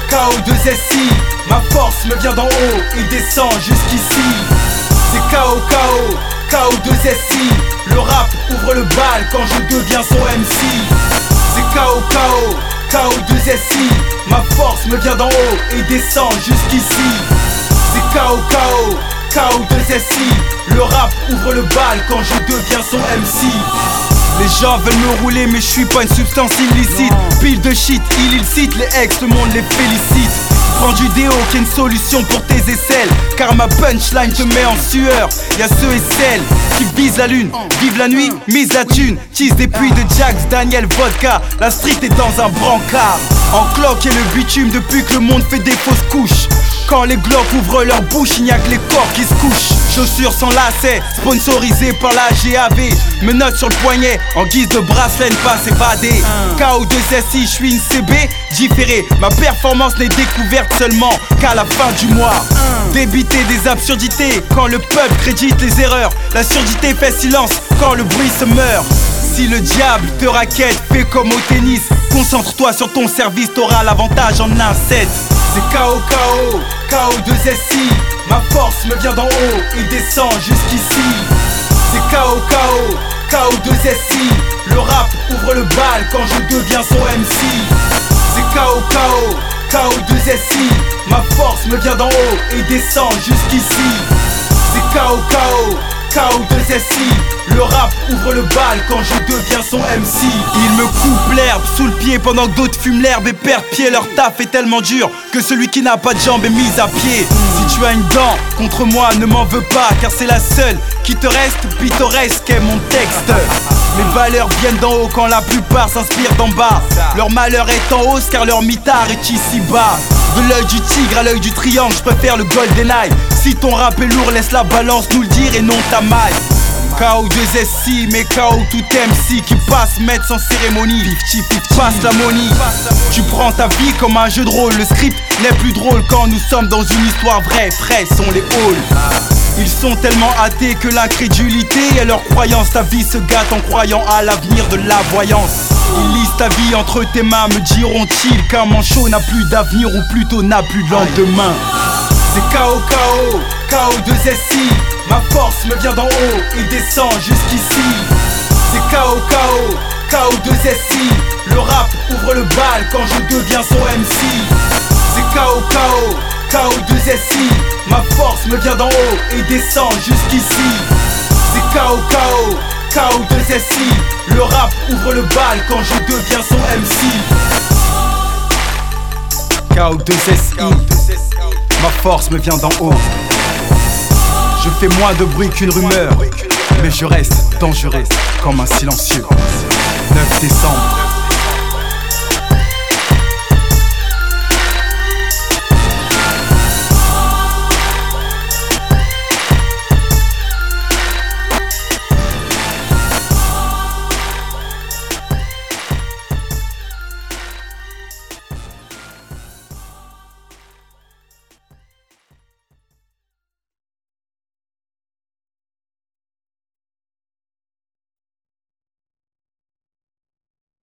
KO2SI, ma force me vient d'en haut et descend jusqu'ici. C'est KO, KO2SI, le rap ouvre le bal quand je deviens son MC. C'est KO, KO2SI, ma force me vient d'en haut et descend jusqu'ici. C'est KO, KO2SI, le rap ouvre le bal quand je deviens son MC. Les gens veulent me rouler mais je suis pas une substance illicite. Pile de shit, illicite, les ex, le monde les félicite. Prends du déo qui est une solution pour tes aisselles, car ma punchline te met en sueur. Y'a ceux et celles qui visent la lune, vivent la nuit, misent la thune, tissent des puits de Jax, Daniel, vodka. La street est dans un brancard, en cloque et le bitume depuis que le monde fait des fausses couches. Quand les glocks ouvrent leur bouche, il n'y a que les corps qui se couchent. Chaussures sans lacets, sponsorisées par la GAV. Menottes sur le poignet, en guise de bracelet, ne pas s'évader. KO2SI, je suis une CB différée. Ma performance n'est découverte seulement qu'à la fin du mois. Débiter des absurdités quand le peuple crédite les erreurs. La surdité fait silence quand le bruit se meurt. Si le diable te raquette, fais comme au tennis. Concentre-toi sur ton service, t'auras l'avantage en un set. C'est KO, KO2SI, ma force me vient d'en haut et descend jusqu'ici. C'est KO, KO2SI, le rap ouvre le bal quand je deviens son MC. C'est KO, KO2SI, ma force me vient d'en haut et descend jusqu'ici. C'est KO, KO2SI, le rap ouvre le bal quand je deviens son MC. Il me coupe l'herbe sous le pied pendant que d'autres fument l'herbe et perdent pied. Leur taf est tellement dur que celui qui n'a pas de jambes est mis à pied. Si tu as une dent contre moi, ne m'en veux pas, car c'est la seule qui te reste pittoresque est mon texte. Mes valeurs viennent d'en haut quand la plupart s'inspirent d'en bas. Leur malheur est en hausse car leur mitard est ici bas. De l'œil du tigre à l'œil du triangle, je préfère le GoldenEye. Si ton rap est lourd, laisse la balance nous le dire et non ta maille. KO2SI, mais KO tout MC qui passe maître sans cérémonie. 50-50, passe la money. Tu prends ta vie comme un jeu de rôle. Le script n'est plus drôle quand nous sommes dans une histoire vraie. Frais sont les halls. Ils sont tellement athées que l'incrédulité est leur croyance. Ta vie se gâte en croyant à l'avenir de la voyance. Ils lisent ta vie entre tes mains, me diront-ils qu'un manchot n'a plus d'avenir ou plutôt n'a plus de lendemain. C'est KO, KO2SI, ma force me vient d'en haut et descend jusqu'ici. C'est KO, KO2SI, le rap ouvre le bal quand je deviens son MC. C'est KO, KO2SI, ma force me vient d'en haut et descend jusqu'ici. C'est KO, KO2SI, le rap ouvre le bal quand je deviens son MC. KO2SI, ma force me vient d'en haut. Je fais moins de bruit qu'une rumeur, mais je reste dangereux comme un silencieux. 9 décembre